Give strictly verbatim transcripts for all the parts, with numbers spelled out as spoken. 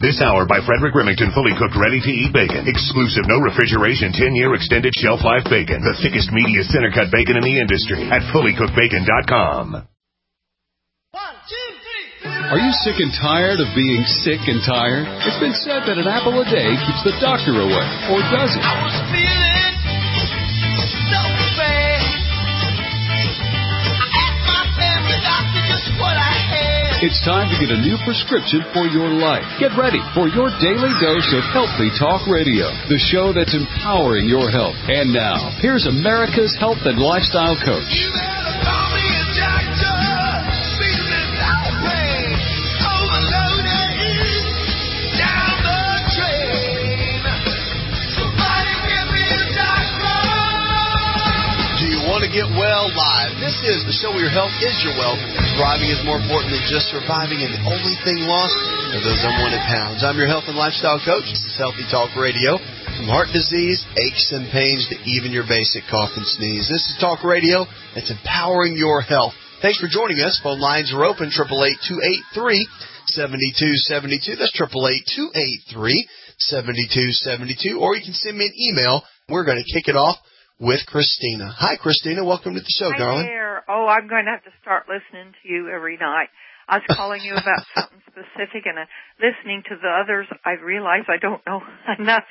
This hour by Frederick Remington, fully cooked, ready-to-eat bacon. Exclusive, no refrigeration, ten-year extended shelf life bacon. The thickest, meatiest center-cut bacon in the industry at fully cooked bacon dot com. One, two, three, four. Are you sick and tired of being sick and tired? It's been said that an apple a day keeps the doctor away, or does it? I was feeling so bad. I asked my family doctor just what I had. It's time to get a new prescription for your life. Get ready for your daily dose of Healthy Talk Radio, the show that's empowering your health. And now, here's America's health and lifestyle coach. You better call me a doctor. Feeling that way. Overloaded. Down the drain. Somebody give me a doctor. Do you want to get well live? This is the show where your health is your wealth. Thriving is more important than just surviving, and the only thing lost are those unwanted pounds. I'm your health and lifestyle coach. This is Healthy Talk Radio. From heart disease, aches and pains, to even your basic cough and sneeze. This is Talk Radio that's empowering your health. Thanks for joining us. Phone lines are open, eight eight eight, two eight three, seven two seven two. That's eight eight eight, two eight three, seven two seven two. Or you can send me an email. We're going to kick it off with Christina. Hi, Christina. Welcome to the show, Hi darling. there. Oh, I'm going to have to start listening to you every night. I was calling you about something specific, and uh, listening to the others, I realize I don't know enough.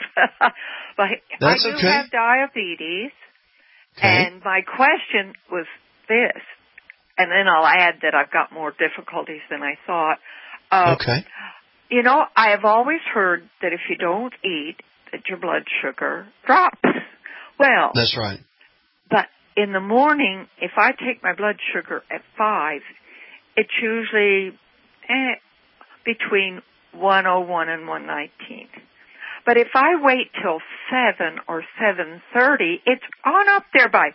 But That's I do okay. have diabetes, Okay. and my question was this, and then I'll add that I've got more difficulties than I thought. Uh, Okay. You know, I have always heard that if you don't eat, that your blood sugar drops. Well, That's right. but in the morning, if I take my blood sugar at five, it's usually eh, between one oh one and one nineteen. But if I wait till seven or seven thirty, it's on up there by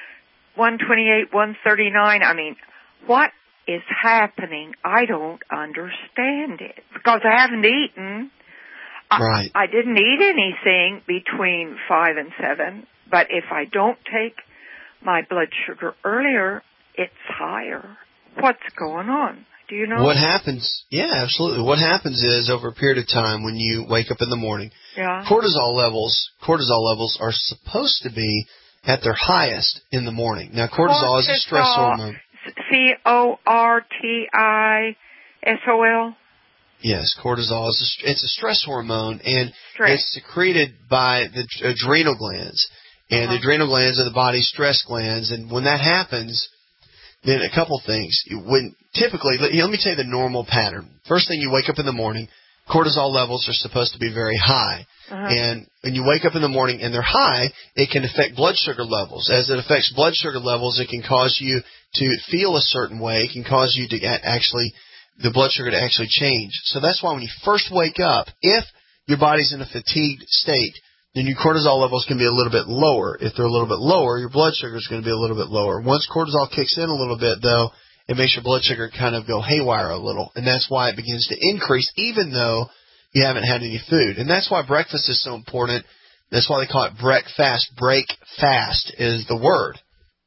one twenty-eight, one thirty-nine. I mean, what is happening? I don't understand it because I haven't eaten. Right. I, I didn't eat anything between five and seven, but if I don't take my blood sugar earlier, it's higher. What's going on? Do you know? What happens? Yeah, absolutely. What happens is over a period of time when you wake up in the morning, Yeah. cortisol levels, cortisol levels are supposed to be at their highest in the morning. Now, cortisol is a stress Cortisol. hormone. C O R T I S O L. Yes, cortisol is a, it's a stress hormone, and Stress. it's secreted by the adrenal glands. And Uh-huh. the adrenal glands are the body's stress glands, and when that happens, then a couple things. When typically, let, let me tell you the normal pattern. First thing, you wake up in the morning, cortisol levels are supposed to be very high. Uh-huh. And when you wake up in the morning and they're high, it can affect blood sugar levels. As it affects blood sugar levels, it can cause you to feel a certain way. It can cause you to actually, the blood sugar to actually change. So that's why when you first wake up, if your body's in a fatigued state, then your cortisol levels can be a little bit lower. If they're a little bit lower, your blood sugar is going to be a little bit lower. Once cortisol kicks in a little bit, though, it makes your blood sugar kind of go haywire a little. And that's why it begins to increase, even though you haven't had any food. And that's why breakfast is so important. That's why they call it breakfast. Break fast is the word.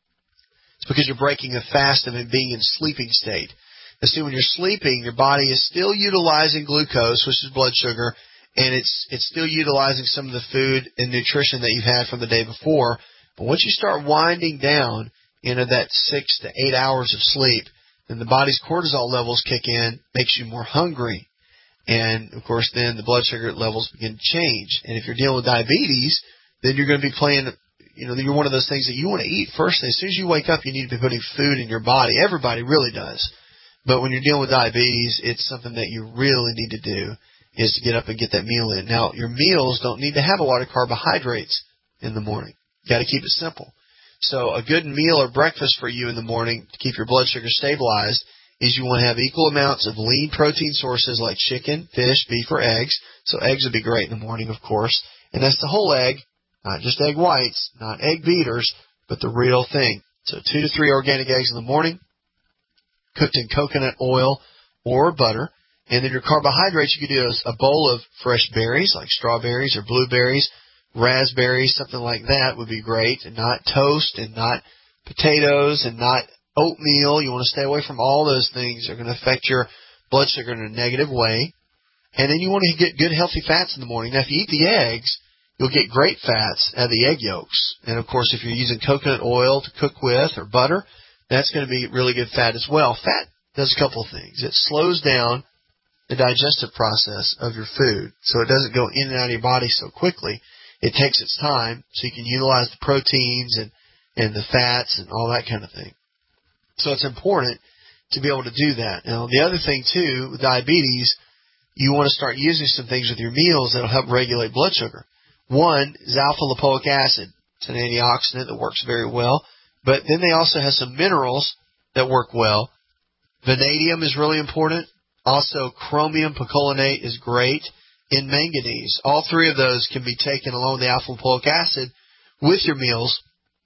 It's because you're breaking a fast of it being in sleeping state. And see, when you're sleeping, your body is still utilizing glucose, which is blood sugar, and it's it's still utilizing some of the food and nutrition that you've had from the day before. But once you start winding down into that six to eight hours of sleep, then the body's cortisol levels kick in, makes you more hungry. And, of course, then the blood sugar levels begin to change. And if you're dealing with diabetes, then you're going to be playing, you know, you're one of those things that you want to eat first. As soon as you wake up, you need to be putting food in your body. Everybody really does. But when you're dealing with diabetes, it's something that you really need to do, is to get up and get that meal in. Now, your meals don't need to have a lot of carbohydrates in the morning. You got to keep it simple. So a good meal or breakfast for you in the morning to keep your blood sugar stabilized is you want to have equal amounts of lean protein sources like chicken, fish, beef, or eggs. So eggs would be great in the morning, of course. And that's the whole egg, not just egg whites, not egg beaters, but the real thing. So two to three organic eggs in the morning, cooked in coconut oil or butter. And then your carbohydrates, you could do a bowl of fresh berries like strawberries or blueberries, raspberries, something like that would be great, and not toast and not potatoes and not oatmeal. You want to stay away from all those things that are going to affect your blood sugar in a negative way. And then you want to get good, healthy fats in the morning. Now, if you eat the eggs, you'll get great fats out of the egg yolks. And, of course, if you're using coconut oil to cook with or butter, that's going to be really good fat as well. Fat does a couple of things. It slows down the digestive process of your food so it doesn't go in and out of your body so quickly. It takes its time so you can utilize the proteins and, and the fats and all that kind of thing. So it's important to be able to do that. Now, the other thing, too, with diabetes, you want to start using some things with your meals that will help regulate blood sugar. One is alpha-lipoic acid. It's an antioxidant that works very well. But then they also have some minerals that work well. Vanadium is really important. Also, chromium picolinate is great. And manganese. All three of those can be taken along with the alpha-lipoic acid with your meals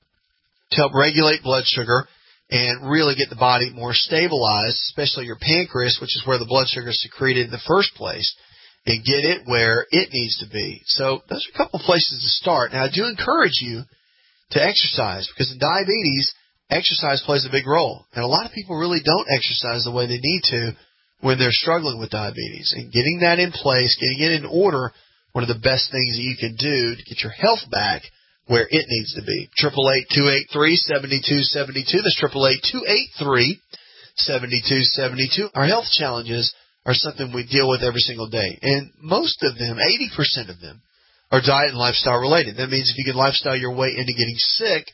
to help regulate blood sugar and really get the body more stabilized, especially your pancreas, which is where the blood sugar is secreted in the first place, and get it where it needs to be. So those are a couple of places to start. Now, I do encourage you to exercise because in diabetes, exercise plays a big role. And a lot of people really don't exercise the way they need to when they're struggling with diabetes. And getting that in place, getting it in order, one of the best things that you can do to get your health back where it needs to be. triple eight, two eight three, seven two seven two. That's triple eight, two eight three, seven two seven two. Our health challenges are something we deal with every single day. And most of them, eighty percent of them, are diet and lifestyle related. That means if you can lifestyle your way into getting sick,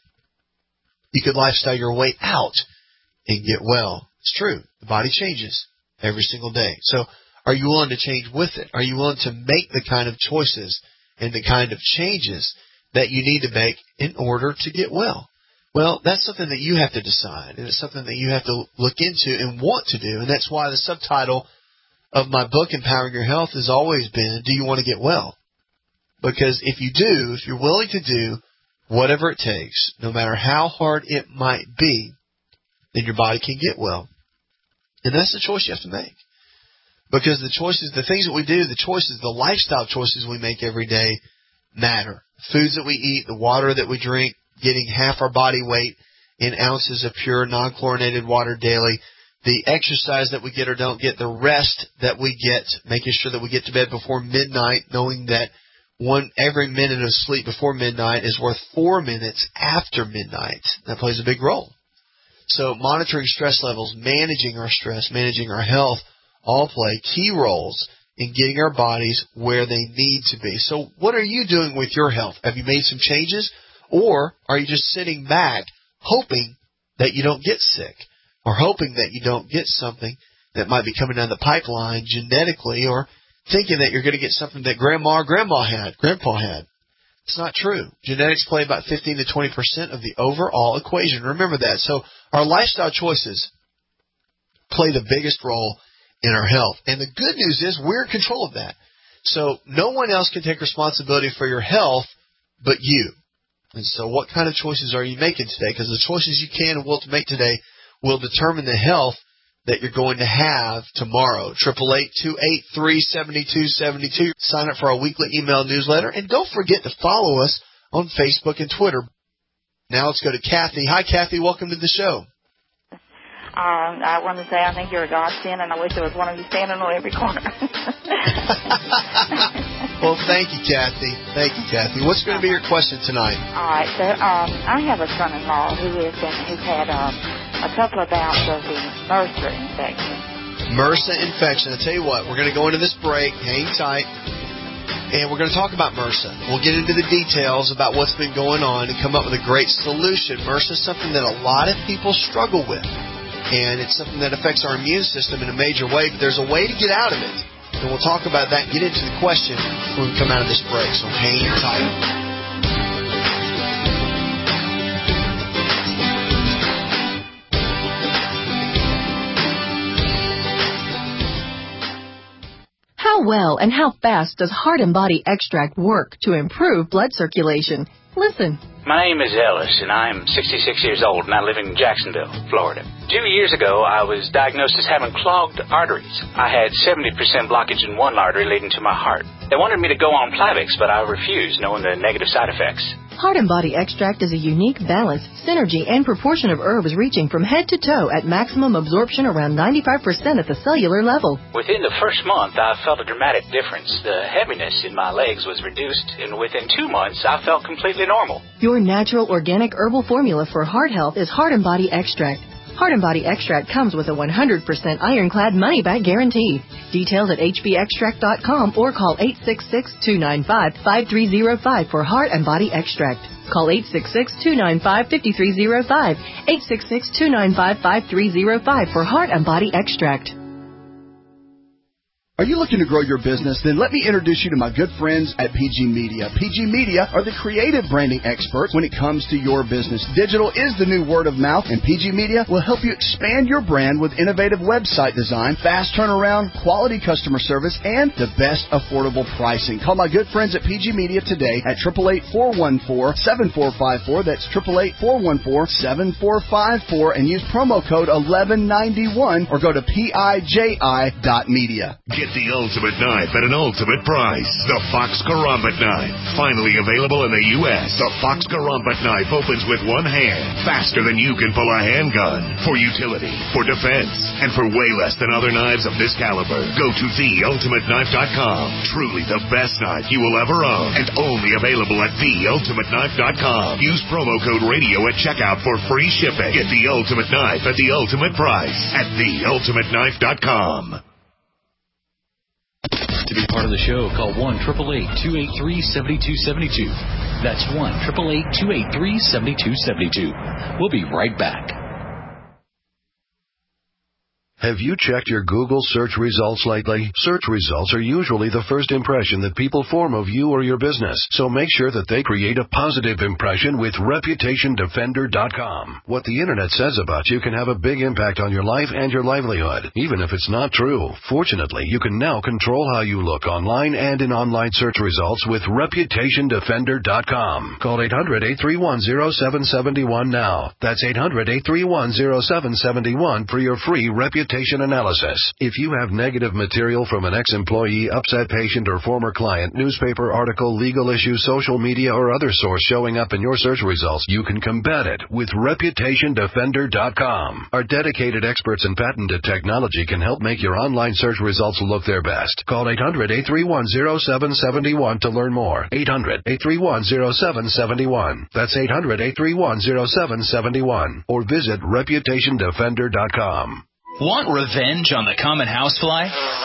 you could lifestyle your way out and get well. It's true. The body changes every single day. So are you willing to change with it? Are you willing to make the kind of choices and the kind of changes that you need to make in order to get well? Well, that's something that you have to decide, and it's something that you have to look into and want to do. And that's why the subtitle of my book, Empowering Your Health, has always been, do you want to get well? Because if you do, if you're willing to do whatever it takes, no matter how hard it might be, then your body can get well. And that's the choice you have to make. Because the choices, the things that we do, the choices, the lifestyle choices we make every day matter. Foods that we eat, the water that we drink, getting half our body weight in ounces of pure non-chlorinated water daily, the exercise that we get or don't get, the rest that we get, making sure that we get to bed before midnight, knowing that one every minute of sleep before midnight is worth four minutes after midnight. That plays a big role. So monitoring stress levels, managing our stress, managing our health, all play key roles in getting our bodies where they need to be. So what are you doing with your health? Have you made some changes? Or are you just sitting back hoping that you don't get sick or hoping that you don't get something that might be coming down the pipeline genetically or thinking that you're going to get something that grandma or grandma had, grandpa had? It's not true. Genetics play about fifteen to twenty percent of the overall equation. Remember that. So our lifestyle choices play the biggest role in our health. And the good news is we're in control of that. So no one else can take responsibility for your health but you. And so what kind of choices are you making today? Because the choices you can and will make today will determine the health that you're going to have tomorrow. triple eight, two eight three, seven two seven two. Sign up for our weekly email newsletter. And don't forget to follow us on Facebook and Twitter. Now let's go to Kathy. Hi, Kathy. Welcome to the show. Um, I want to say I think you're a godsend, and I wish there was one of you standing on every corner. Well, thank you, Kathy. Thank you, Kathy. What's going to be your question tonight? All right. So um, I have a son-in-law who has been who's had um, a couple of bouts of the MRSA infection. MRSA infection. I'll tell you what. We're going to go into this break. Hang tight. And we're going to talk about MRSA. We'll get into the details about what's been going on and come up with a great solution. MRSA is something that a lot of people struggle with. And it's something that affects our immune system in a major way, but there's a way to get out of it. And we'll talk about that and get into the question when we come out of this break. So hang tight. How well and how fast does Heart and Body Extract work to improve blood circulation? Listen. My name is Ellis, and I'm sixty-six years old, and I live in Jacksonville, Florida. Two years ago, I was diagnosed as having clogged arteries. I had seventy percent blockage in one artery leading to my heart. They wanted me to go on Plavix, but I refused, knowing the negative side effects. Heart and Body Extract is a unique balance, synergy, and proportion of herbs reaching from head to toe at maximum absorption around ninety-five percent at the cellular level. Within the first month, I felt a dramatic difference. The heaviness in my legs was reduced, and within two months, I felt completely normal. Your natural organic herbal formula for heart health is Heart and Body Extract. Heart and Body Extract comes with a one hundred percent ironclad money-back guarantee. Details at h b extract dot com or call eight six six, two nine five, five three zero five for Heart and Body Extract. Call eight six six, two nine five, five three zero five, eight six six, two nine five, five three zero five for Heart and Body Extract. Are you looking to grow your business? Then let me introduce you to my good friends at P G Media. P G Media are the creative branding experts when it comes to your business. Digital is the new word of mouth, and P G Media will help you expand your brand with innovative website design, fast turnaround, quality customer service, and the best affordable pricing. Call my good friends at P G Media today at eight eight eight, four one four, seven four five four. That's eight eight eight, four one four, seven four five four, and use promo code eleven ninety-one or go to P I J I dot media. Get the ultimate knife at an ultimate price. The Fox Karambit knife. Finally available in the U S The Fox Karambit knife opens with one hand, faster than you can pull a handgun. For utility, for defense, and for way less than other knives of this caliber. Go to the ultimate knife dot com. Truly the best knife you will ever own, and only available at the ultimate knife dot com. Use promo code radio at checkout for free shipping. Get the ultimate knife at the ultimate price at the ultimate knife dot com. To be part of the show, call one eight eight eight, two eight three, seven two seven two. That's one eight eight eight, two eight three, seven two seven two. We'll be right back. Have you checked your Google search results lately? Search results are usually the first impression that people form of you or your business, so make sure that they create a positive impression with reputation defender dot com. What the internet says about you can have a big impact on your life and your livelihood, even if it's not true. Fortunately, you can now control how you look online and in online search results with reputation defender dot com. Call eight hundred, eight three one, zero seven seven one now. That's eight hundred, eight three one, zero seven seven one for your free reputation analysis. If you have negative material from an ex-employee, upset patient, or former client, newspaper article, legal issue, social media, or other source showing up in your search results, you can combat it with reputation defender dot com. Our dedicated experts in patented technology can help make your online search results look their best. Call eight hundred, eight three one, zero seven seven one to learn more. eight hundred, eight three one, zero seven seven one. That's eight hundred, eight three one, zero seven seven one. Or visit reputation defender dot com. Want revenge on the common housefly?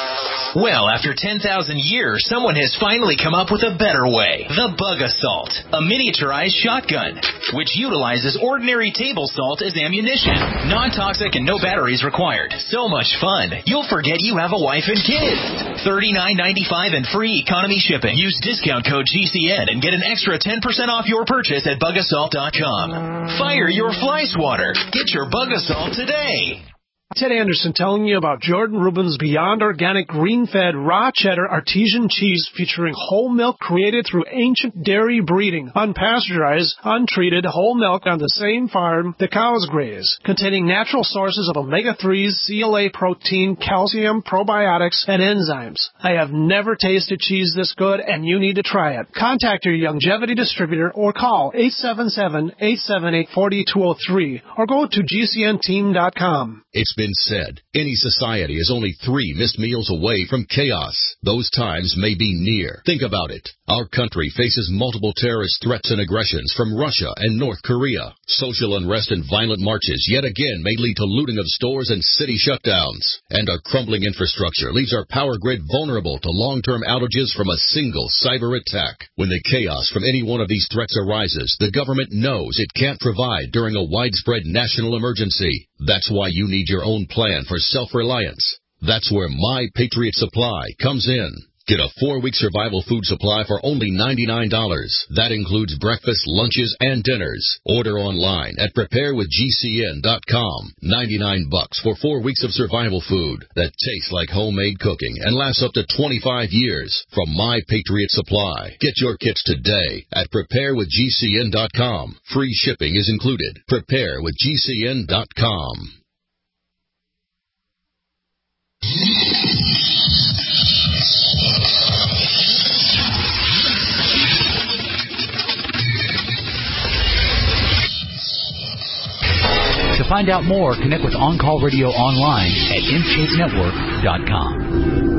Well, after ten thousand years, someone has finally come up with a better way. The Bug Assault, a miniaturized shotgun, which utilizes ordinary table salt as ammunition. Non-toxic and no batteries required. So much fun, you'll forget you have a wife and kids. thirty-nine ninety-five and free economy shipping. Use discount code G C N and get an extra ten percent off your purchase at bug assault dot com. Fire your fly swatter. Get your Bug Assault today. Ted Anderson telling you about Jordan Rubin's Beyond Organic Green-Fed Raw Cheddar Artesian Cheese featuring whole milk created through ancient dairy breeding, unpasteurized, untreated whole milk on the same farm the cows graze, containing natural sources of omega threes, C L A protein, calcium, probiotics, and enzymes. I have never tasted cheese this good, and you need to try it. Contact your Longevity distributor or call eight seven seven, eight seven eight, four two zero three or go to G C N team dot com. It's been said, any society is only three missed meals away from chaos. Those times may be near. Think about it. Our country faces multiple terrorist threats and aggressions from Russia and North Korea. Social unrest and violent marches yet again may lead to looting of stores and city shutdowns. And our crumbling infrastructure leaves our power grid vulnerable to long-term outages from a single cyber attack. When the chaos from any one of these threats arises, the government knows it can't provide during a widespread national emergency. That's why you need your own plan for self-reliance. That's where My Patriot Supply comes in. Get a four-week survival food supply for only ninety-nine dollars. That includes breakfast, lunches, and dinners. Order online at prepare with G C N dot com. ninety-nine bucks for four weeks of survival food that tastes like homemade cooking and lasts up to twenty-five years from My Patriot Supply. Get your kits today at prepare with G C N dot com. Free shipping is included. prepare with G C N dot com. To find out more, connect with On Call Radio online at in shape network dot com.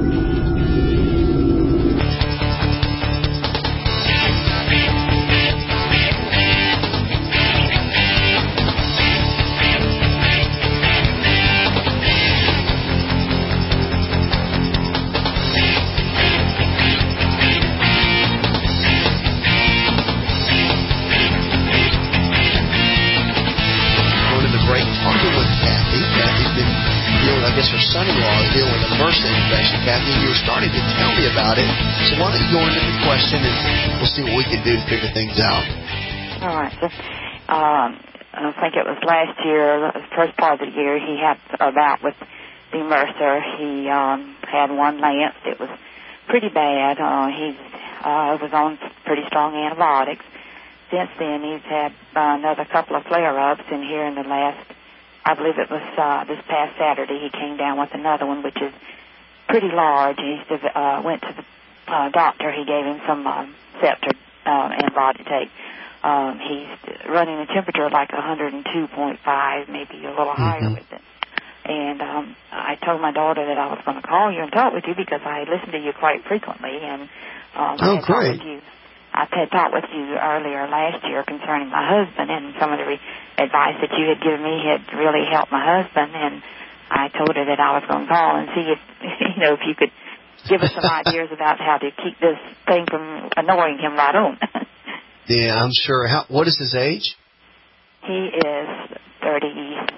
Kathy, you were starting to tell me about it, so why don't you go into the question and we'll see what we can do to figure things out. All right. So, um, I think it was last year, the first part of the year, he had a bout with the MRSA. He um, had one lanced. It was pretty bad. Uh, he uh, was on pretty strong antibiotics. Since then, he's had uh, another couple of flare-ups, and here in the last, I believe it was uh, this past Saturday, he came down with another one, which is pretty large. He uh, went to the uh, doctor. He gave him some um, Scepter uh, antibiotic to take. Um, he's running a temperature like one hundred two point five, maybe a little mm-hmm. higher with it. And um, I told my daughter that I was going to call you and talk with you because I listen to you quite frequently. And um, oh, I had great. talked with you. I had talked with you earlier last year concerning my husband, and some of the re- advice that you had given me had really helped my husband. And I told her that I was going to call and see if, you know, if you could give us some ideas about how to keep this thing from annoying him right on. Yeah, I'm sure. How, what is his age? He is thirty,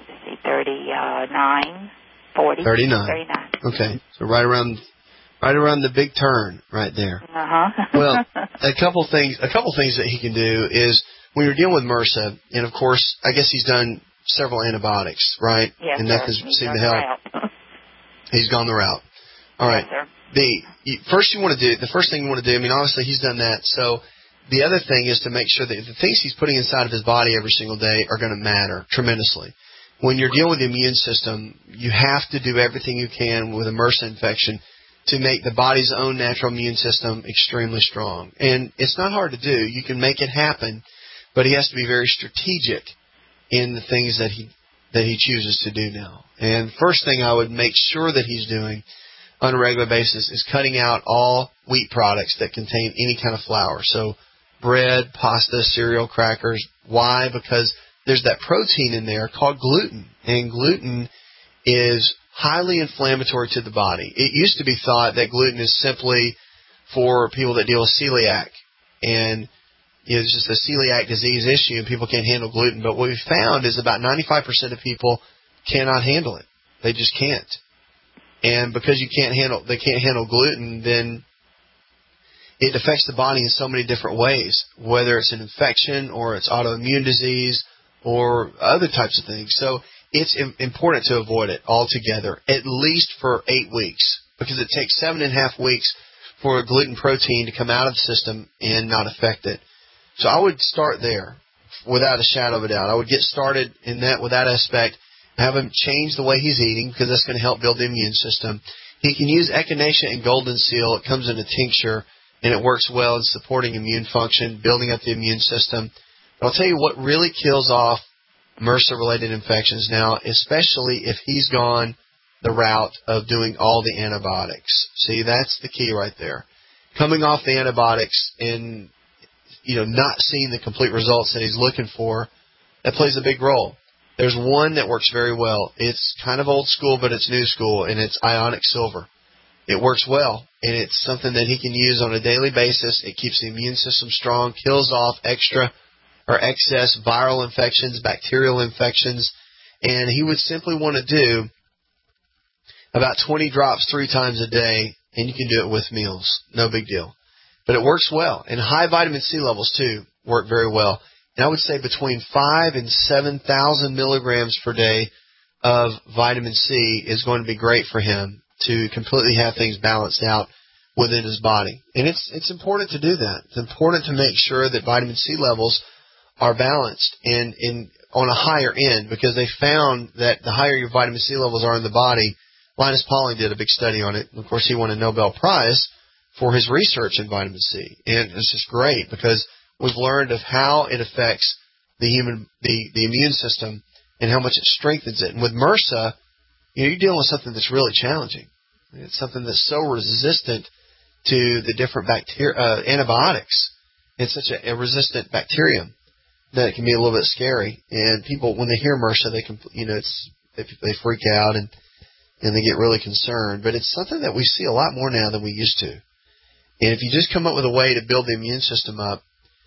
thirty-nine, forty. thirty-nine. thirty-nine. Okay, so right around, right around the big turn, right there. Uh huh. Well, a couple things. A couple things that he can do is when you're dealing with MRSA, and of course, I guess he's done several antibiotics, right? Yes, and sir. that has He's seemed gone to the help. route. He's gone the route. All right. Yes, sir. The you, first you want to do the first thing you want to do. I mean, obviously he's done that. So the other thing is to make sure that the things he's putting inside of his body every single day are going to matter tremendously. When you're dealing with the immune system, you have to do everything you can with a MRSA infection to make the body's own natural immune system extremely strong. And it's not hard to do. You can make it happen, but he has to be very strategic in the things that he that he chooses to do now. And first thing I would make sure that he's doing on a regular basis is cutting out all wheat products that contain any kind of flour. So bread, pasta, cereal, crackers. Why? Because there's that protein in there called gluten. And gluten is highly inflammatory to the body. It used to be thought that gluten is simply for people that deal with celiac. And you know, it's just a celiac disease issue and people can't handle gluten. But what we found is about ninety-five percent of people cannot handle it. They just can't. And because you can't handle, they can't handle gluten, then it affects the body in so many different ways, whether it's an infection or it's autoimmune disease or other types of things. So it's important to avoid it altogether, at least for eight weeks, because it takes seven and a half weeks for a gluten protein to come out of the system and not affect it. So I would start there without a shadow of a doubt. I would get started in that with that aspect, have him change the way he's eating because that's going to help build the immune system. He can use Echinacea and Golden Seal. It comes in a tincture, and it works well in supporting immune function, building up the immune system. But I'll tell you what really kills off MRSA-related infections now, especially if he's gone the route of doing all the antibiotics. See, that's the key right there. Coming off the antibiotics and, you know, not seeing the complete results that he's looking for, that plays a big role. There's one that works very well. It's kind of old school, but it's new school, and it's ionic silver. It works well, and it's something that he can use on a daily basis. It keeps the immune system strong, kills off extra or excess viral infections, bacterial infections, and he would simply want to do about twenty drops three times a day and you can do it with meals. No big deal. But it works well. And high vitamin C levels, too, work very well. And I would say between five and seven thousand milligrams per day of vitamin C is going to be great for him to completely have things balanced out within his body. And it's it's important to do that. It's important to make sure that vitamin C levels are balanced and in on a higher end, because they found that the higher your vitamin C levels are in the body, Linus Pauling did a big study on it. Of course, he won a Nobel Prize for his research in vitamin C. And it's just great because we've learned of how it affects the human, the, the immune system and how much it strengthens it. And with MRSA, you know, you're dealing with something that's really challenging. It's something that's so resistant to the different bacteria, uh, antibiotics. It's such a, a resistant bacterium that it can be a little bit scary. And people, when they hear MRSA, they can, you know, it's they, they freak out and and they get really concerned. But it's something that we see a lot more now than we used to. And if you just come up with a way to build the immune system up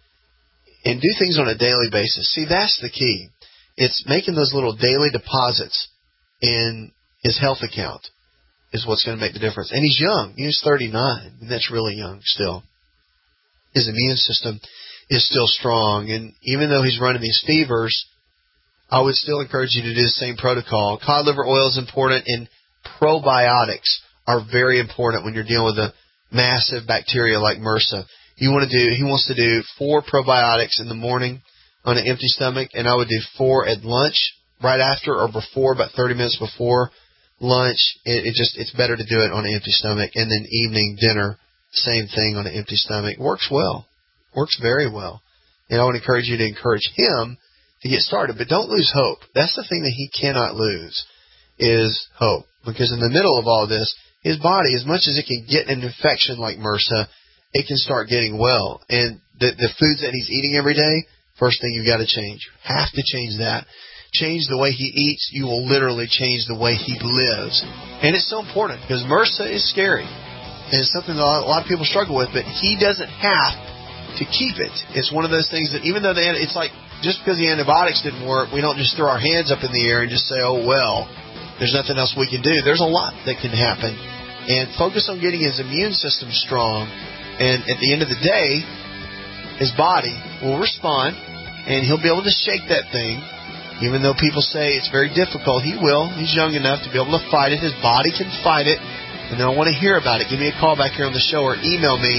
and do things on a daily basis, see, that's the key. It's making those little daily deposits in his health account is what's going to make the difference. And he's young. He's thirty-nine, and that's really young still. His immune system is still strong, and even though he's running these fevers, I would still encourage you to do the same protocol. Cod liver oil is important, and probiotics are very important when you're dealing with a massive bacteria like MRSA. You want to do, he wants to do four probiotics in the morning on an empty stomach, and I would do four at lunch, right after or before, about thirty minutes before lunch. It, it just, it's better to do it on an empty stomach, and then evening dinner, same thing on an empty stomach. Works well. Works very well. And I would encourage you to encourage him to get started. But don't lose hope. That's the thing that he cannot lose, is hope. Because in the middle of all this, his body, as much as it can get an infection like MRSA, it can start getting well. And the, the foods that he's eating every day, first thing you've got to change. You have to change that. Change the way he eats. You will literally change the way he lives. And it's so important because MRSA is scary. And it's something that a lot of people struggle with, but he doesn't have to keep it. It's one of those things that even though the, it's like just because the antibiotics didn't work, we don't just throw our hands up in the air and just say, oh, well, there's nothing else we can do. There's a lot that can happen. And focus on getting his immune system strong. And at the end of the day, his body will respond, and he'll be able to shake that thing. Even though people say it's very difficult, he will. He's young enough to be able to fight it. His body can fight it. And I want to hear about it. Give me a call back here on the show or email me.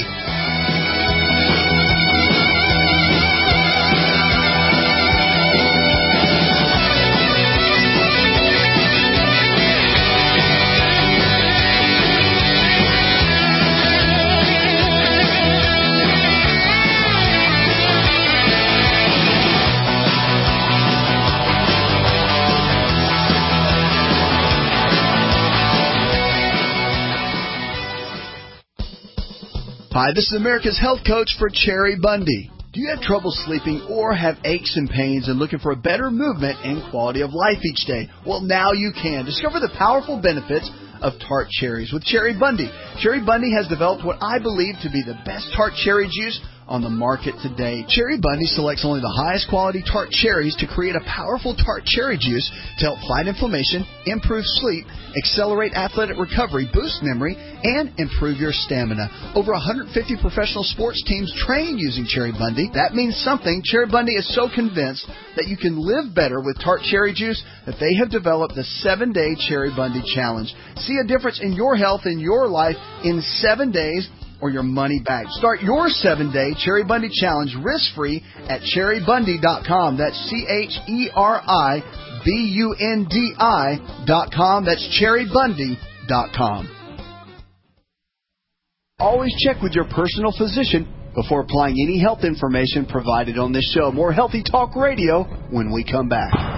Hi, this is America's Health Coach for Cherry Bundy. Do you have trouble sleeping or have aches and pains and looking for a better movement and quality of life each day? Well, now you can. Discover the powerful benefits of tart cherries with Cherry Bundy. Cherry Bundy has developed what I believe to be the best tart cherry juice on the market today. Cherry Bundy selects only the highest quality tart cherries to create a powerful tart cherry juice to help fight inflammation, improve sleep, accelerate athletic recovery, boost memory, and improve your stamina. Over one hundred fifty professional sports teams train using Cherry Bundy. That means something. Cherry Bundy is so convinced that you can live better with tart cherry juice that they have developed the seven-day Cherry Bundy Challenge. See a difference in your health and your life in seven days or your money back. Start your seven-day Cherry Bundy Challenge risk-free at cherry bundy dot com. That's C H E R I B U N D I dot com. That's cherry bundy dot com. Always check with your personal physician before applying any health information provided on this show. More Healthy Talk Radio when we come back.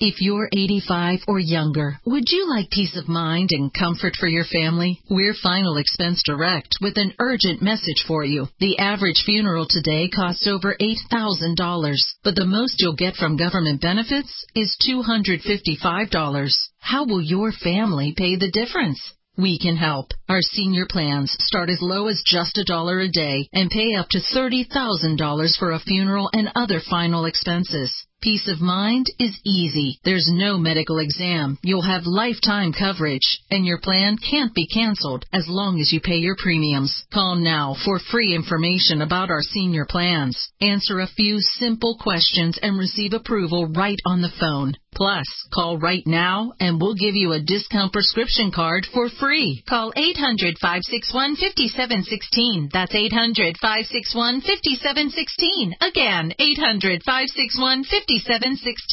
If you're eighty-five or younger, would you like peace of mind and comfort for your family? We're Final Expense Direct with an urgent message for you. The average funeral today costs over eight thousand dollars, but the most you'll get from government benefits is two hundred fifty-five dollars. How will your family pay the difference? We can help. Our senior plans start as low as just a dollar a day and pay up to thirty thousand dollars for a funeral and other final expenses. Peace of mind is easy. There's no medical exam. You'll have lifetime coverage, and your plan can't be canceled as long as you pay your premiums. Call now for free information about our senior plans. Answer a few simple questions and receive approval right on the phone. Plus, call right now and we'll give you a discount prescription card for free. Call eight hundred, five six one, five seven one six. That's eight hundred, five six one, five seven one six. Again, eight hundred, five six one, five seven one six.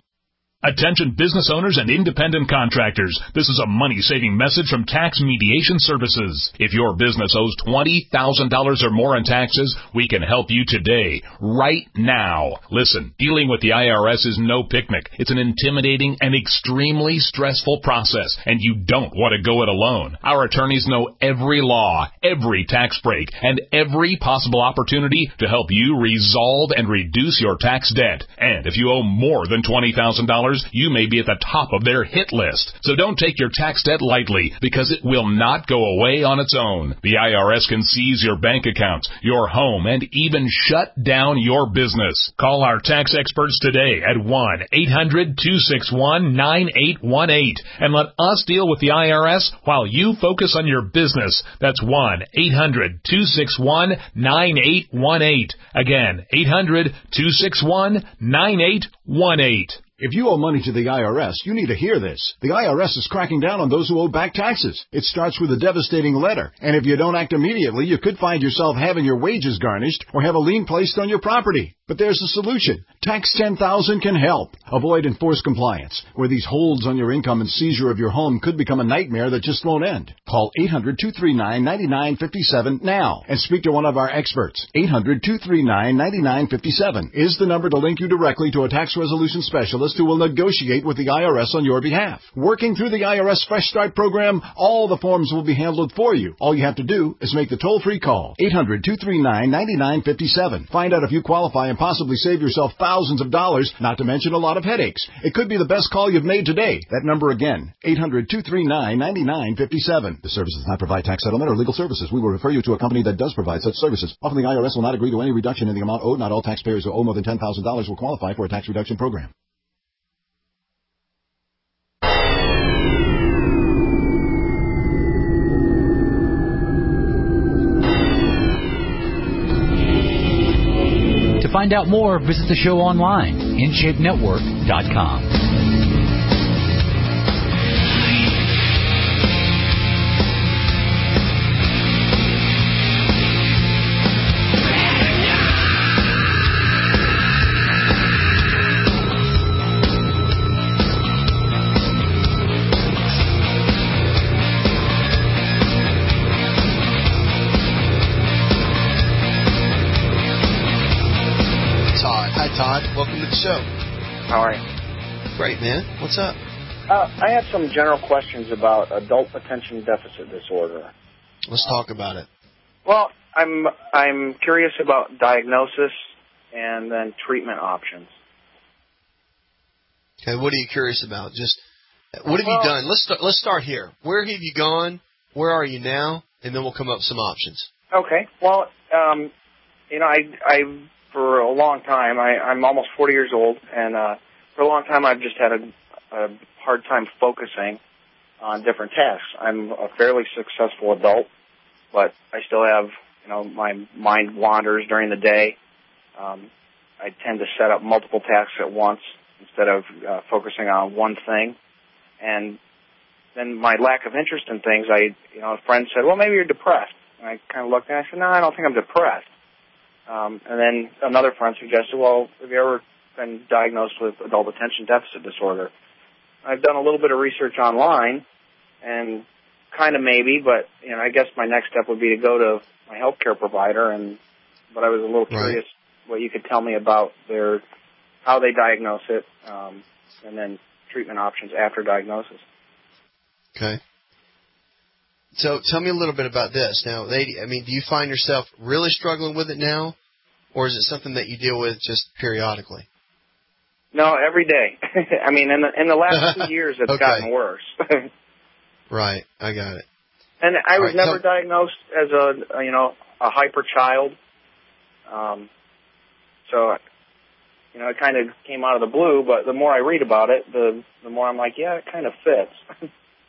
Attention business owners and independent contractors. This is a money-saving message from Tax Mediation Services. If your business owes twenty thousand dollars or more in taxes, we can help you today, right now. Listen, dealing with the I R S is no picnic. It's an intimidating and extremely stressful process, and you don't want to go it alone. Our attorneys know every law, every tax break, and every possible opportunity to help you resolve and reduce your tax debt. And if you owe more than twenty thousand dollars, you may be at the top of their hit list. So don't take your tax debt lightly, because it will not go away on its own. The I R S can seize your bank accounts, your home, and even shut down your business. Call our tax experts today at one eight hundred, two six one, nine eight one eight and let us deal with the I R S while you focus on your business. That's one eight hundred, two six one, nine eight one eight. Again, eight hundred, two six one, nine eight one eight. If you owe money to the I R S, you need to hear this. The I R S is cracking down on those who owe back taxes. It starts with a devastating letter, and if you don't act immediately, you could find yourself having your wages garnished or have a lien placed on your property. But there's a solution. Tax ten thousand can help. Avoid enforced compliance, where these holds on your income and seizure of your home could become a nightmare that just won't end. Call eight hundred, two three nine, nine nine five seven now and speak to one of our experts. eight hundred, two three nine, nine nine five seven is the number to link you directly to a tax resolution specialist who will negotiate with the I R S on your behalf. Working through the I R S Fresh Start program, all the forms will be handled for you. All you have to do is make the toll-free call. eight hundred, two three nine, nine nine five seven. Find out if you qualify and possibly save yourself thousands of dollars, not to mention a lot of headaches. It could be the best call you've made today. That number again, eight hundred, two three nine, nine nine five seven. The service does not provide tax settlement or legal services. We will refer you to a company that does provide such services. Often the I R S will not agree to any reduction in the amount owed. Not all taxpayers who owe more than ten thousand dollars will qualify for a tax reduction program. To find out more, visit the show online, in shape network dot com. Todd, welcome to the show. How are you? Great, man. What's up? Uh, I have some general questions about adult attention deficit disorder. Let's talk about it. Well, I'm I'm curious about diagnosis and then treatment options. Okay, what are you curious about? Just what have well, you done? Let's start, let's start here. Where have you gone? Where are you now? And then we'll come up with some options. Okay. Well, um, you know, I I. For a long time, I, I'm almost forty years old, and uh, for a long time I've just had a, a hard time focusing on different tasks. I'm a fairly successful adult, but I still have, you know, my mind wanders during the day. Um, I tend to set up multiple tasks at once instead of uh, focusing on one thing. And then my lack of interest in things, I, you know, a friend said, well, maybe you're depressed. And I kind of looked and I said, no, I don't think I'm depressed. Um, and then another friend suggested, well, have you ever been diagnosed with adult attention deficit disorder? I've done a little bit of research online, and kind of maybe, but you know, I guess my next step would be to go to my healthcare provider. And but I was a little curious right. what you could tell me about their how they diagnose it, um, and then treatment options after diagnosis. Okay. So tell me a little bit about this. Now, lady, I mean, do you find yourself really struggling with it now, or is it something that you deal with just periodically? No, every day. I mean, in the in the last two years, it's Okay. gotten worse. Right, I got it. And I was All right, never tell- diagnosed as a, a, you know, a hyper child. Um, so, you know, it kind of came out of the blue, but the more I read about it, the the more I'm like, yeah, it kind of fits.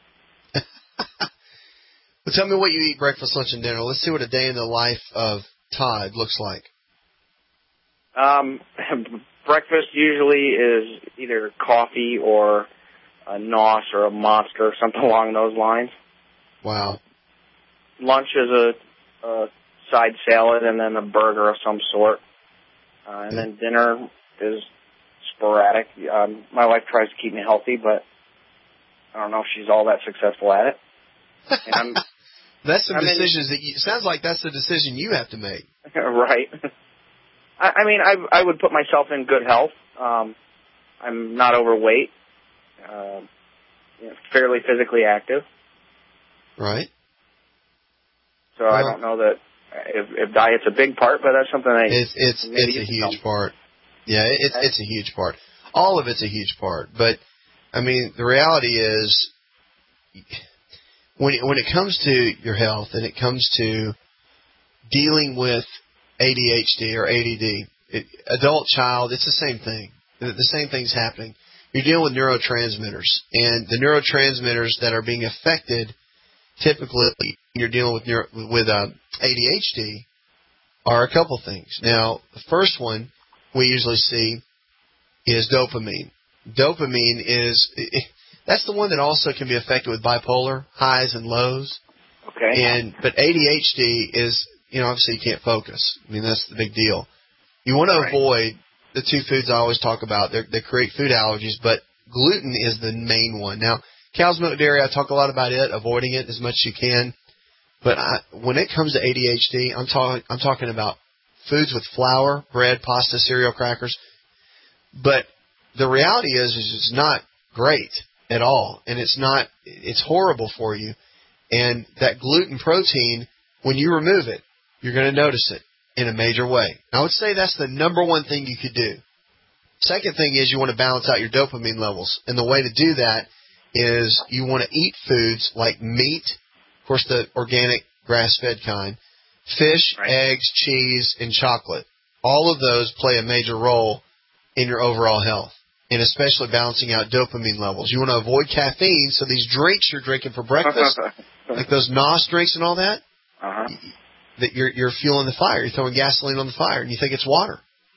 Well, tell me what you eat breakfast, lunch, and dinner. Let's see what a day in the life of Todd looks like. Um, breakfast usually is either coffee or a N O S or a Monster or something along those lines. Wow. Lunch is a, a side salad and then a burger of some sort. Uh, and then dinner is sporadic. Um, my wife tries to keep me healthy, but I don't know if she's all that successful at it. And I'm, That's some I mean- decisions that you, sounds like that's the decision you have to make. right. I, I mean, I, I would put myself in good health. Um, I'm not overweight, uh, you know, fairly physically active. Right. So I don't know that if, if diet's a big part, but that's something I It's it's maybe it's a you can huge help. part. Yeah, it- it's it's a huge part. All of it's a huge part. But I mean, the reality is, when when it comes to your health and it comes to dealing with A D H D or A D D, it, adult child, it's the same thing. The, the same thing's happening. You're dealing with neurotransmitters, and the neurotransmitters that are being affected, typically, when you're dealing with neuro, with uh, A D H D, are a couple things. Now, the first one we usually see is dopamine. Dopamine is that's the one that also can be affected with bipolar highs and lows. Okay. And but A D H D is, you know, obviously you can't focus. I mean, that's the big deal. You want to Right. avoid the two foods I always talk about. They're, they create food allergies, but gluten is the main one. Now, cow's milk dairy, I talk a lot about it, avoiding it as much as you can. But I, when it comes to A D H D, I'm talking I'm talking about foods with flour, bread, pasta, cereal, crackers. But the reality is, is it's not great at all, and it's not it's horrible for you. And that gluten protein, when you remove it, you're going to notice it in a major way. I would say that's the number one thing you could do. Second thing is you want to balance out your dopamine levels, and the way to do that is you want to eat foods like meat, of course the organic grass-fed kind, fish, Right. eggs, cheese, and chocolate. All of those play a major role in your overall health, and especially balancing out dopamine levels. You want to avoid caffeine, so these drinks you're drinking for breakfast, like those N O S drinks and all that, Uh-huh. that you're you're fueling the fire. You're throwing gasoline on the fire, and you think it's water.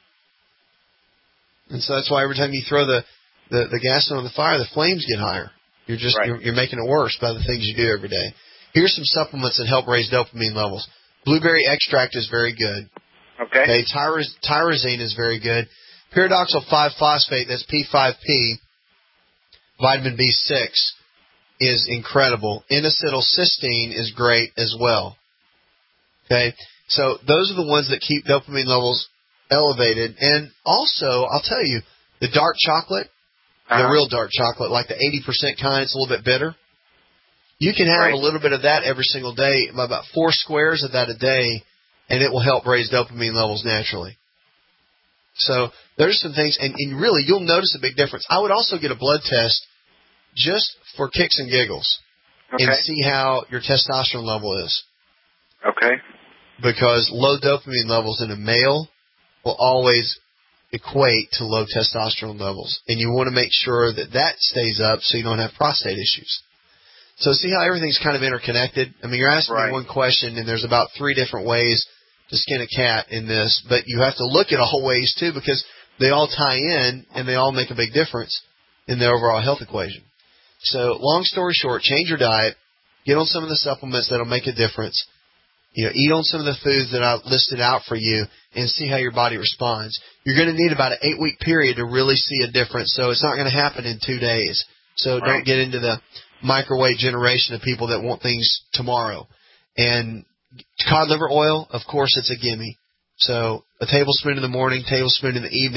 And so that's why every time you throw the, the, the gasoline on the fire, the flames get higher. You're just Right. you're, you're making it worse by the things you do every day. Here's some supplements that help raise dopamine levels. Blueberry extract is very good. Okay. Okay, tyroz- tyrosine is very good. Pyridoxal five phosphate, that's P five P, vitamin B six, is incredible. N-acetylcysteine is great as well. Okay, so those are the ones that keep dopamine levels elevated. And also, I'll tell you, the dark chocolate, the Uh-huh. real dark chocolate, like the eighty percent kind, it's a little bit bitter. You can have Right. a little bit of that every single day, about four squares of that a day, and it will help raise dopamine levels naturally. So there's some things, and, and really you'll notice a big difference. I would also get a blood test just for kicks and giggles Okay. and see how your testosterone level is, Okay. because low dopamine levels in a male will always equate to low testosterone levels, and you want to make sure that that stays up so you don't have prostate issues. So see how everything's kind of interconnected? I mean, you're asking Right. me one question, and there's about three different ways to skin a cat in this, but you have to look at all ways, too, because they all tie in, and they all make a big difference in the overall health equation. So long story short, change your diet, get on some of the supplements that will make a difference, you know, eat on some of the foods that I listed out for you, and see how your body responds. You're going to need about an eight-week period to really see a difference, so it's not going to happen in two days. So Right. don't get into the microwave generation of people that want things tomorrow. And cod liver oil, of course, it's a gimme. So a tablespoon in the morning, tablespoon in the evening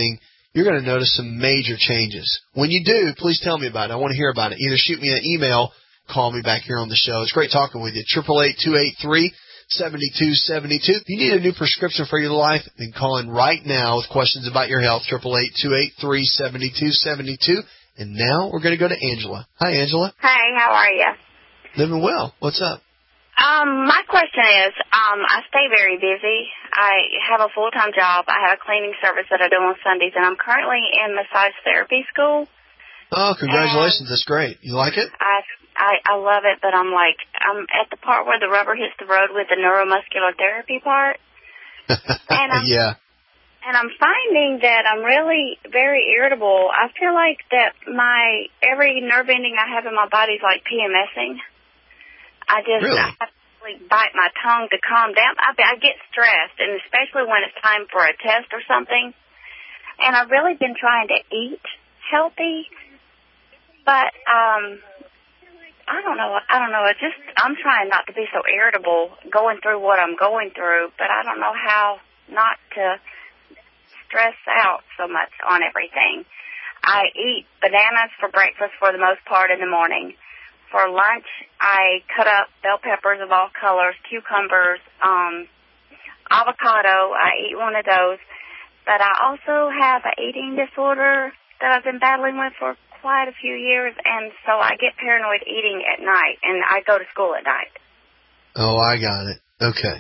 you're going to notice some major changes. When you do, please tell me about it. I want to hear about it. Either shoot me an email, call me back here on the show. It's great talking with you. eight eight eight, two eight three, seven two seven two. If you need a new prescription for your life, then call in right now with questions about your health. eight eight eight, two eight three, seven two seven two. And now we're going to go to Angela. Hi, Angela. Hi, how are you? Living well. What's up? Um, my question is, um, I stay very busy. I have a full-time job. I have a cleaning service that I do on Sundays, and I'm currently in massage therapy school. Oh, congratulations. That's great. You like it? I, I I love it, but I'm like, I'm at the part where the rubber hits the road with the neuromuscular therapy part. and I'm, yeah. And I'm finding that I'm really very irritable. I feel like that my, every nerve ending I have in my body is like PMSing. I just really? I have to like bite my tongue to calm down. I, I get stressed, and especially when it's time for a test or something. And I've really been trying to eat healthy, but um, I don't know. I don't know. It just I'm trying not to be so irritable going through what I'm going through, but I don't know how not to stress out so much on everything. I eat bananas for breakfast for the most part in the morning. For lunch, I cut up bell peppers of all colors, cucumbers, um, avocado. I eat one of those. But I also have an eating disorder that I've been battling with for quite a few years, and so I get paranoid eating at night, and I go to school at night. Oh, I got it. Okay.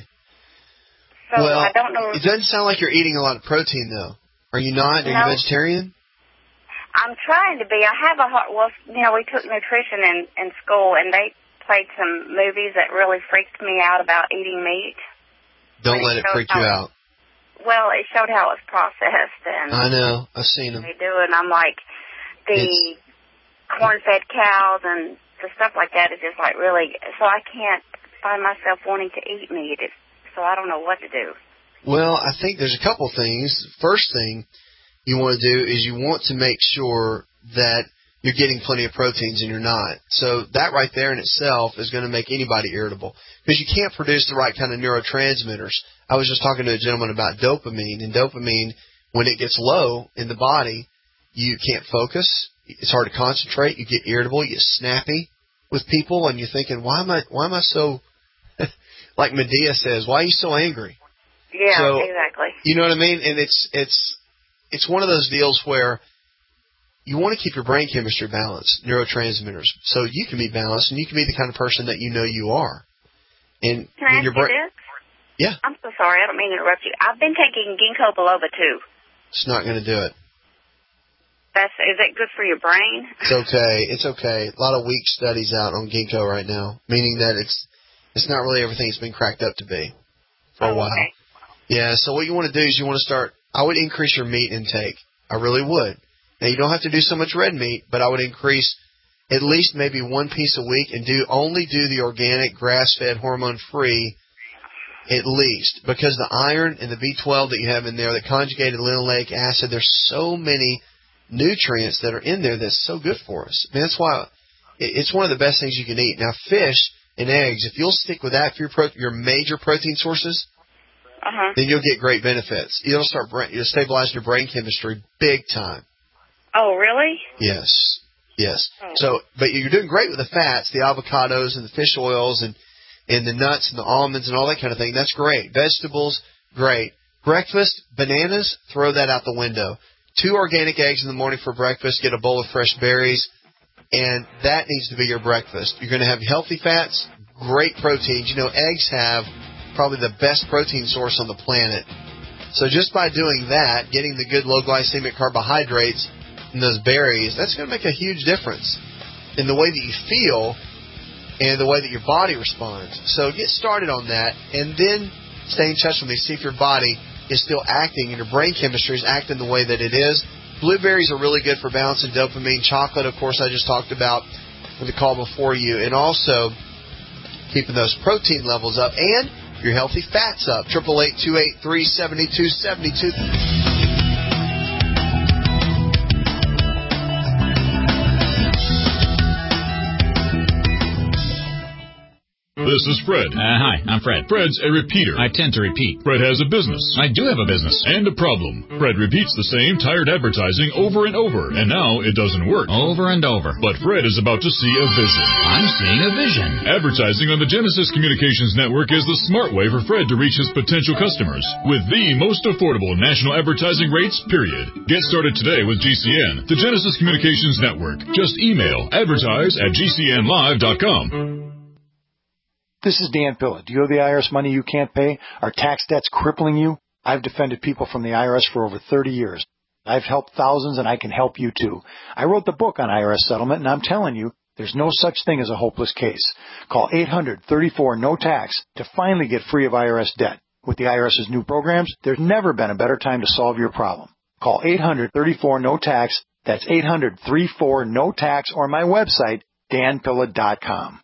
So well, I don't know. It doesn't sound like you're eating a lot of protein, though. Are you not? Are no. you vegetarian? I'm trying to be. I have a heart. Well, you know, we took nutrition in, in school, and they played some movies that really freaked me out about eating meat. Don't let it freak you out. Well, it showed how it's processed, and I know. I've seen them. They do, and I'm like, the it's, corn-fed cows and the stuff like that is just like really. So I can't find myself wanting to eat meat. It's, so I don't know what to do. Well, I think there's a couple things. First thing you want to do is you want to make sure that you're getting plenty of proteins and you're not. So that right there in itself is going to make anybody irritable because you can't produce the right kind of neurotransmitters. I was just talking to a gentleman about dopamine, and dopamine, when it gets low in the body, you can't focus. It's hard to concentrate. You get irritable. You get snappy with people, and you're thinking, why am I, why am I so, like Medea says, why are you so angry? Yeah, so, exactly. You know what I mean? And it's it's it's one of those deals where you want to keep your brain chemistry balanced, neurotransmitters, so you can be balanced and you can be the kind of person that you know you are. And can I ask your you bra- this? Yeah. I'm so sorry. I don't mean to interrupt you. I've been taking ginkgo biloba too. It's not going to do it. That's is it good for your brain? It's okay. It's okay. A lot of weak studies out on ginkgo right now, meaning that it's it's not really everything it's been cracked up to be for a oh, while. Okay. Yeah, so what you want to do is you want to start, I would increase your meat intake. I really would. Now, you don't have to do so much red meat, but I would increase at least maybe one piece a week and do only do the organic, grass-fed, hormone-free at least, because the iron and the B twelve that you have in there, the conjugated linoleic acid, there's so many nutrients that are in there that's so good for us. I mean, that's why it's one of the best things you can eat. Now, fish and eggs, if you'll stick with that for your, pro- your major protein sources, Uh-huh. then you'll get great benefits. You'll start brain, you'll stabilize your brain chemistry big time. Oh, really? Yes, yes. Oh. So, but you're doing great with the fats, the avocados and the fish oils and and the nuts and the almonds and all that kind of thing. That's great. Vegetables, great. Breakfast, bananas, throw that out the window. Two organic eggs in the morning for breakfast. Get a bowl of fresh berries, and that needs to be your breakfast. You're going to have healthy fats, great proteins. You know, eggs have probably the best protein source on the planet. So just by doing that, getting the good low glycemic carbohydrates in those berries, that's going to make a huge difference in the way that you feel and the way that your body responds. So get started on that, and then stay in touch with me. See if your body is still acting and your brain chemistry is acting the way that it is. Blueberries are really good for balancing dopamine. Chocolate, of course, I just talked about with the call before you, and also keeping those protein levels up and your healthy fats up. eight eight eight, two eight three, seven two seven two. This is Fred. Uh, hi, I'm Fred. Fred's a repeater. I tend to repeat. Fred has a business. I do have a business. And a problem. Fred repeats the same tired advertising over and over, and now it doesn't work. Over and over. But Fred is about to see a vision. I'm seeing a vision. Advertising on the Genesis Communications Network is the smart way for Fred to reach his potential customers with the most affordable national advertising rates, period. Get started today with G C N, the Genesis Communications Network. Just email advertise at g c n live dot com. This is Dan Pilla. Do you owe the I R S money you can't pay? Are tax debts crippling you? I've defended people from the I R S for over thirty years. I've helped thousands, and I can help you too. I wrote the book on I R S settlement, and I'm telling you, there's no such thing as a hopeless case. Call eight hundred, thirty-four, no tax to finally get free of I R S debt. With the IRS's new programs, there's never been a better time to solve your problem. Call eight hundred, thirty-four, no tax. That's eight hundred, thirty-four, no tax, or my website, dan pilla dot com.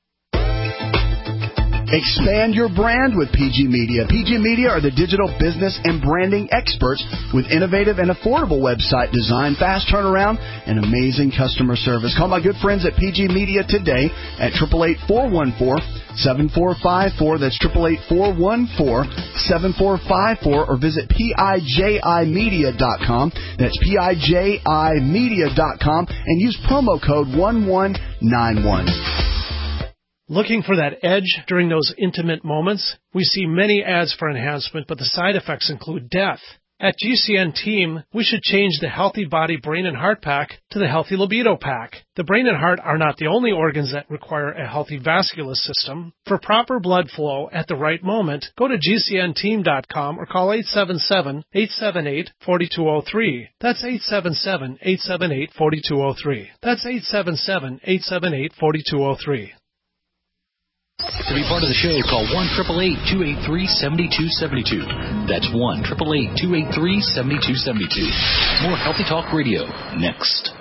Expand your brand with P G Media. P G Media are the digital business and branding experts with innovative and affordable website design, fast turnaround, and amazing customer service. Call my good friends at P G Media today at eight eight eight, four one four, seven four five four. That's eight eight eight, four one four, seven four five four, or visit piji media dot com. That's piji media dot com and use promo code one one nine one. Looking for that edge during those intimate moments? We see many ads for enhancement, but the side effects include death. At G C N Team, we should change the Healthy Body, Brain, and Heart Pack to the Healthy Libido Pack. The brain and heart are not the only organs that require a healthy vascular system. For proper blood flow at the right moment, go to g c n team dot com or call eight seven seven, eight seven eight, four two zero three. That's eight seven seven, eight seven eight, four two zero three. That's eight seven seven, eight seven eight, four two zero three. To be part of the show, call one eight eight eight, two eight three, seven two seven two. That's one eight eight eight, two eight three, seven two seven two. More Healthy Talk Radio next.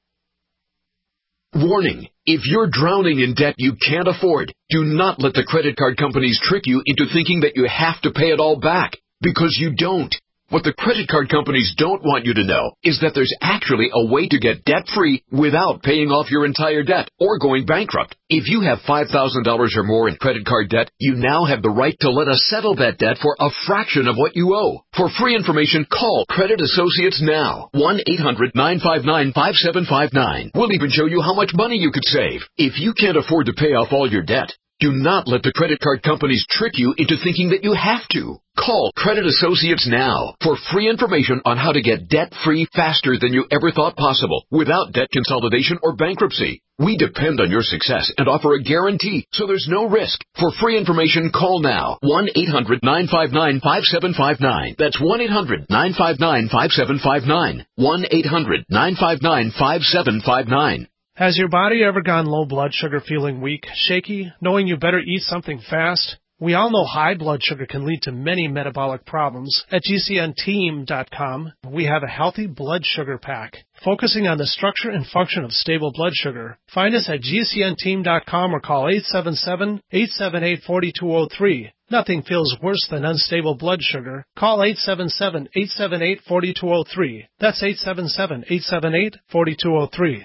Warning. If you're drowning in debt you can't afford, do not let the credit card companies trick you into thinking that you have to pay it all back, because you don't. What the credit card companies don't want you to know is that there's actually a way to get debt-free without paying off your entire debt or going bankrupt. If you have five thousand dollars or more in credit card debt, you now have the right to let us settle that debt for a fraction of what you owe. For free information, call Credit Associates now. one eight hundred, nine five nine, five seven five nine. We'll even show you how much money you could save. If you can't afford to pay off all your debt, do not let the credit card companies trick you into thinking that you have to. Call Credit Associates now for free information on how to get debt-free faster than you ever thought possible without debt consolidation or bankruptcy. We depend on your success and offer a guarantee, so there's no risk. For free information, call now. one eight hundred, nine five nine, five seven five nine. That's one eight hundred, nine five nine, five seven five nine. one eight hundred, nine five nine, five seven five nine. Has your body ever gone low blood sugar, feeling weak, shaky, knowing you better eat something fast? We all know high blood sugar can lead to many metabolic problems. At g c n team dot com, we have a healthy blood sugar pack, focusing on the structure and function of stable blood sugar. Find us at g c n team dot com or call eight seven seven, eight seven eight, four two zero three. Nothing feels worse than unstable blood sugar. Call eight seven seven, eight seven eight, four two zero three. That's eight seven seven, eight seven eight, four two zero three.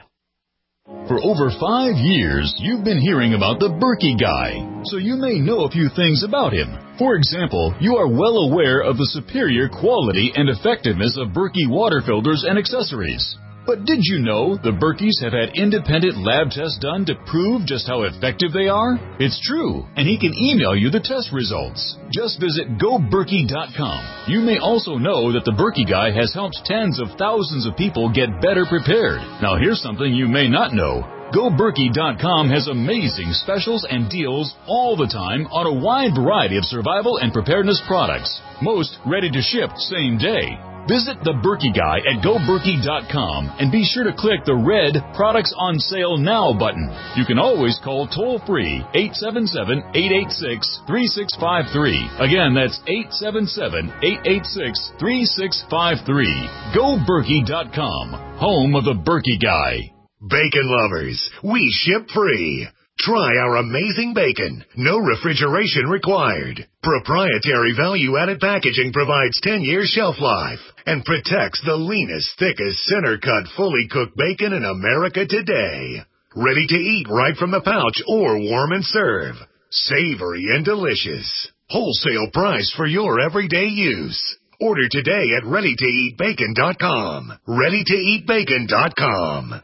For over five years, you've been hearing about the Berkey Guy, so you may know a few things about him. For example, you are well aware of the superior quality and effectiveness of Berkey water filters and accessories. But did you know the Berkeys have had independent lab tests done to prove just how effective they are? It's true, and he can email you the test results. Just visit go berkey dot com. You may also know that the Berkey Guy has helped tens of thousands of people get better prepared. Now here's something you may not know. go berkey dot com has amazing specials and deals all the time on a wide variety of survival and preparedness products, most ready to ship same day. Visit the Berkey Guy at go berkey dot com and be sure to click the red Products on Sale Now button. You can always call toll-free eight seven seven, eight eight six, three six five three. Again, that's eight seven seven, eight eight six, three six five three. go berkey dot com, home of the Berkey Guy. Bacon lovers, we ship free. Try our amazing bacon. No refrigeration required. Proprietary value-added packaging provides ten years shelf life and protects the leanest, thickest, center-cut, fully cooked bacon in America today. Ready to eat right from the pouch or warm and serve. Savory and delicious. Wholesale price for your everyday use. Order today at ready to eat bacon dot com. ready to eat bacon dot com.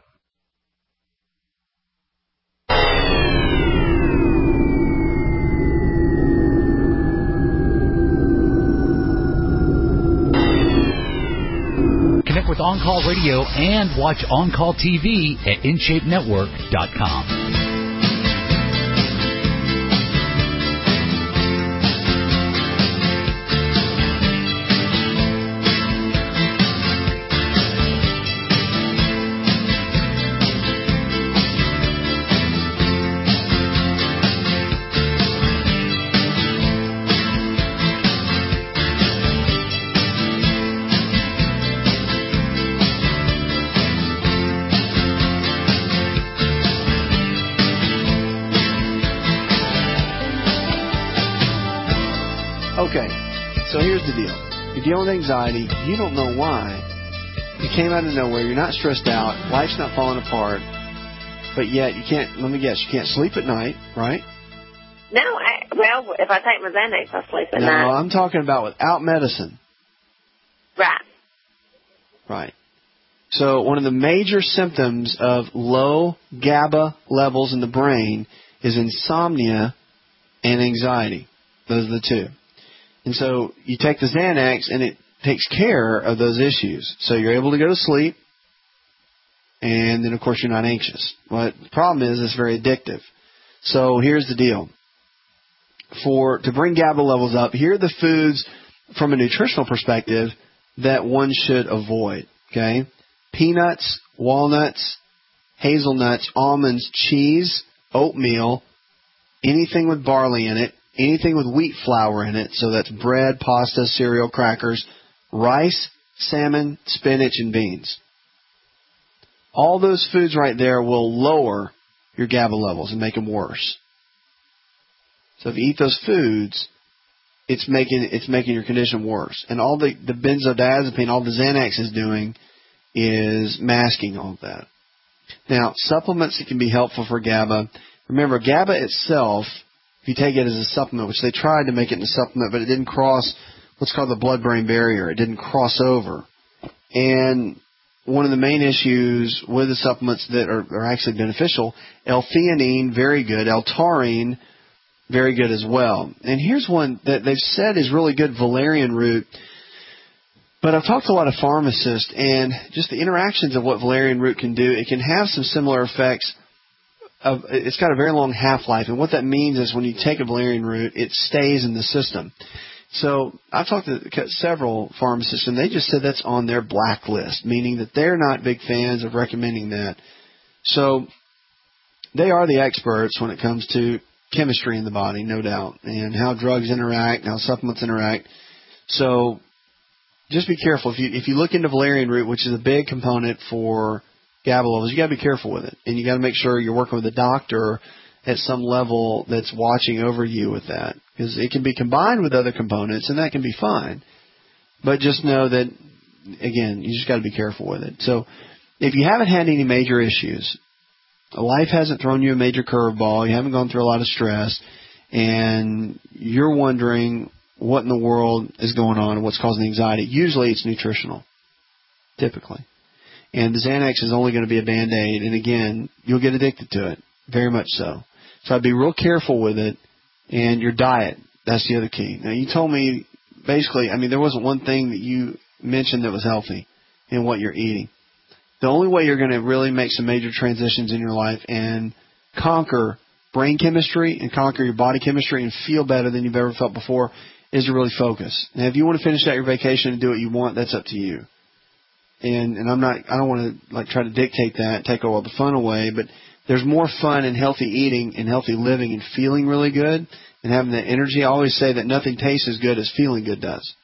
Connect with On Call Radio and watch On Call T V at in shape network dot com. Okay, so here's the deal. You're dealing with anxiety. You don't know why. You came out of nowhere. You're not stressed out. Life's not falling apart. But yet, you can't, let me guess, you can't sleep at night, right? No, I, well, if I take my Xanax, I sleep at no, night. No, I'm talking about without medicine. Right. Right. So one of the major symptoms of low GABA levels in the brain is insomnia and anxiety. Those are the two. And so you take the Xanax, and it takes care of those issues. So you're able to go to sleep, and then, of course, you're not anxious. But the problem is it's very addictive. So here's the deal. For to bring GABA levels up, here are the foods from a nutritional perspective that one should avoid. Okay? Peanuts, walnuts, hazelnuts, almonds, cheese, oatmeal, anything with barley in it, anything with wheat flour in it, so that's bread, pasta, cereal, crackers, rice, salmon, spinach, and beans. All those foods right there will lower your GABA levels and make them worse. So if you eat those foods, it's making it's making your condition worse. And all the, the benzodiazepine, all the Xanax is doing is masking all of that. Now, supplements that can be helpful for GABA. Remember, GABA itself, if you take it as a supplement, which they tried to make it into a supplement, but it didn't cross what's called the blood-brain barrier. It didn't cross over. And one of the main issues with the supplements that are, are actually beneficial, L-theanine, very good. L-taurine, very good as well. And here's one that they've said is really good, valerian root. But I've talked to a lot of pharmacists, and just the interactions of what valerian root can do, it can have some similar effects. Of, it's got a very long half-life, and what that means is when you take a valerian root, it stays in the system. So I've talked to several pharmacists, and they just said that's on their blacklist, meaning that they're not big fans of recommending that. So they are the experts when it comes to chemistry in the body, no doubt, and how drugs interact, how supplements interact. So just be careful. If you if you look into valerian root, which is a big component for GABA levels, you got to be careful with it, and you got to make sure you're working with a doctor at some level that's watching over you with that, because it can be combined with other components, and that can be fine. But just know that, again, you just got to be careful with it. So if you haven't had any major issues, life hasn't thrown you a major curveball, you haven't gone through a lot of stress, and you're wondering what in the world is going on and what's causing anxiety, usually it's nutritional, typically. And the Xanax is only going to be a Band-Aid, and again, you'll get addicted to it, very much so. So I'd be real careful with it, and your diet, that's the other key. Now, you told me, basically, I mean, there wasn't one thing that you mentioned that was healthy in what you're eating. The only way you're going to really make some major transitions in your life and conquer brain chemistry and conquer your body chemistry and feel better than you've ever felt before is to really focus. Now, if you want to finish out your vacation and do what you want, that's up to you. And and I'm not, I don't want to like try to dictate that, take all the fun away, but there's more fun in healthy eating and healthy living and feeling really good and having that energy. I always say that nothing tastes as good as feeling good does.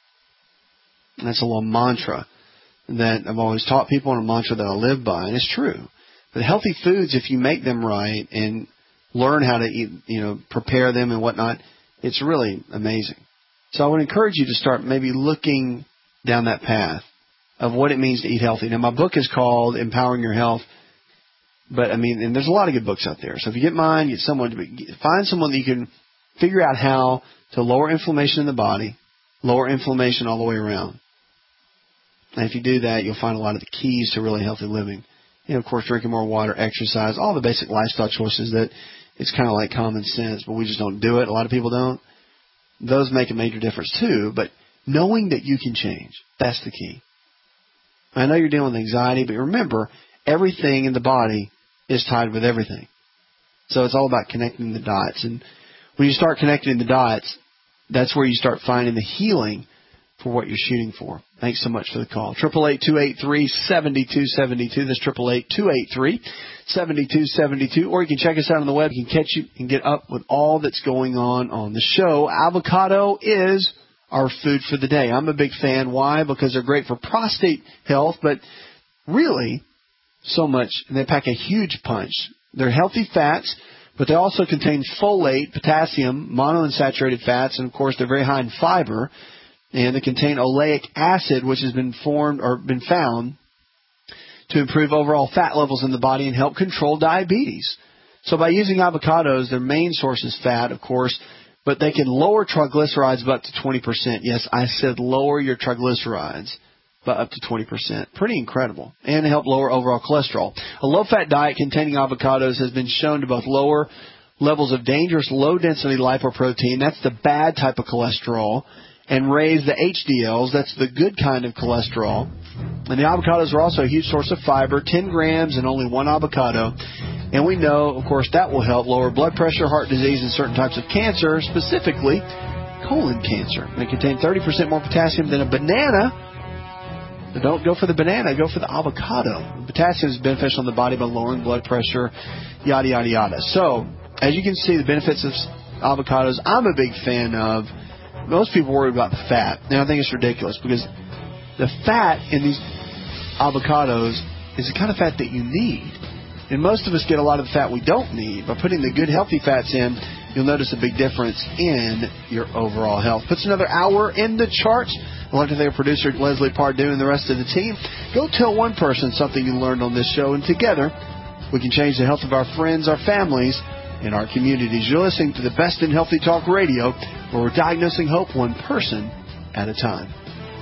And that's a little mantra that I've always taught people, and a mantra that I live by, and it's true. But healthy foods, if you make them right and learn how to eat, you know, prepare them and whatnot, it's really amazing. So I would encourage you to start maybe looking down that path of what it means to eat healthy. Now, my book is called Empowering Your Health, but I mean, and there's a lot of good books out there. So if you get mine, get someone to be, find someone that you can figure out how to lower inflammation in the body, lower inflammation all the way around. And if you do that, you'll find a lot of the keys to really healthy living. You know, of course, drinking more water, exercise, all the basic lifestyle choices that it's kind of like common sense, but we just don't do it. A lot of people don't. Those make a major difference too, but knowing that you can change, that's the key. I know you're dealing with anxiety, but remember, everything in the body is tied with everything. So it's all about connecting the dots. And when you start connecting the dots, that's where you start finding the healing for what you're shooting for. Thanks so much for the call. eight eight eight, two eight three, seven two seven two. That's eight eight eight, two eight three, seven two seven two. Or you can check us out on the web. You can catch you and get up with all that's going on on the show. Avocado is our food for the day. I'm a big fan. Why? Because they're great for prostate health, but really so much, and they pack a huge punch. They're healthy fats, but they also contain folate, potassium, monounsaturated fats, and of course they're very high in fiber. And they contain oleic acid, which has been formed or been found to improve overall fat levels in the body and help control diabetes. So by using avocados, their main source is fat, of course, but they can lower triglycerides by up to twenty percent. Yes, I said lower your triglycerides by up to twenty percent. Pretty incredible. And help lower overall cholesterol. A low-fat diet containing avocados has been shown to both lower levels of dangerous low-density lipoprotein, that's the bad type of cholesterol, and raise the H D Ls, that's the good kind of cholesterol. And the avocados are also a huge source of fiber, ten grams and only one avocado. And we know, of course, that will help lower blood pressure, heart disease, and certain types of cancer, specifically colon cancer. They contain thirty percent more potassium than a banana. But don't go for the banana, go for the avocado. Potassium is beneficial in the body by lowering blood pressure, yada, yada, yada. So, as you can see, the benefits of avocados, I'm a big fan of. Most people worry about the fat, and I think it's ridiculous because the fat in these avocados is the kind of fat that you need. And most of us get a lot of the fat we don't need. By putting the good, healthy fats in, you'll notice a big difference in your overall health. Puts another hour in the charts. I'd like to thank our producer, Leslie Pardue, and the rest of the team. Go tell one person something you learned on this show, and together we can change the health of our friends, our families, and our communities. You're listening to the best in Healthy Talk Radio, where we're diagnosing hope one person at a time.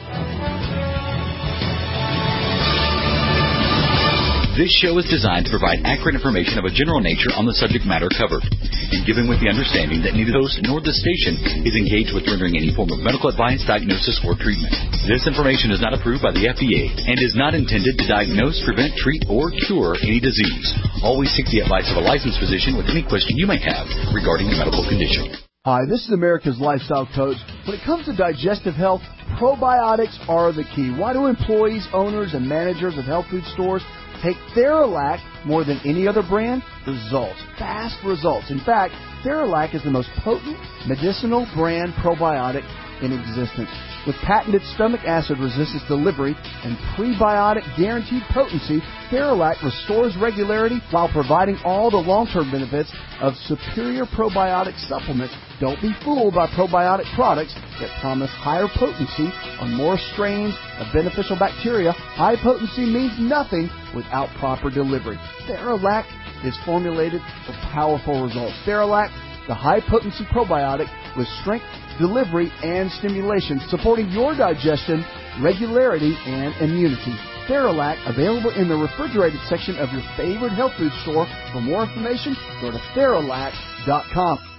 This show is designed to provide accurate information of a general nature on the subject matter covered, and given with the understanding that neither the host nor the station is engaged with rendering any form of medical advice, diagnosis, or treatment. This information is not approved by the F D A and is not intended to diagnose, prevent, treat, or cure any disease. Always seek the advice of a licensed physician with any question you may have regarding a medical condition. Hi, this is America's Lifestyle Coach. When it comes to digestive health, probiotics are the key. Why do employees, owners, and managers of health food stores take Theralac more than any other brand? Results. Fast results. In fact, Theralac is the most potent medicinal brand probiotic in existence. With patented stomach acid resistance delivery and prebiotic guaranteed potency, Theralac restores regularity while providing all the long-term benefits of superior probiotic supplements. Don't be fooled by probiotic products that promise higher potency on more strains of beneficial bacteria. High potency means nothing without proper delivery. Theralac is formulated for powerful results. Theralac, the high-potency probiotic with strength, delivery, and stimulation, supporting your digestion, regularity, and immunity. Theralac, available in the refrigerated section of your favorite health food store. For more information, go to Theralac dot com.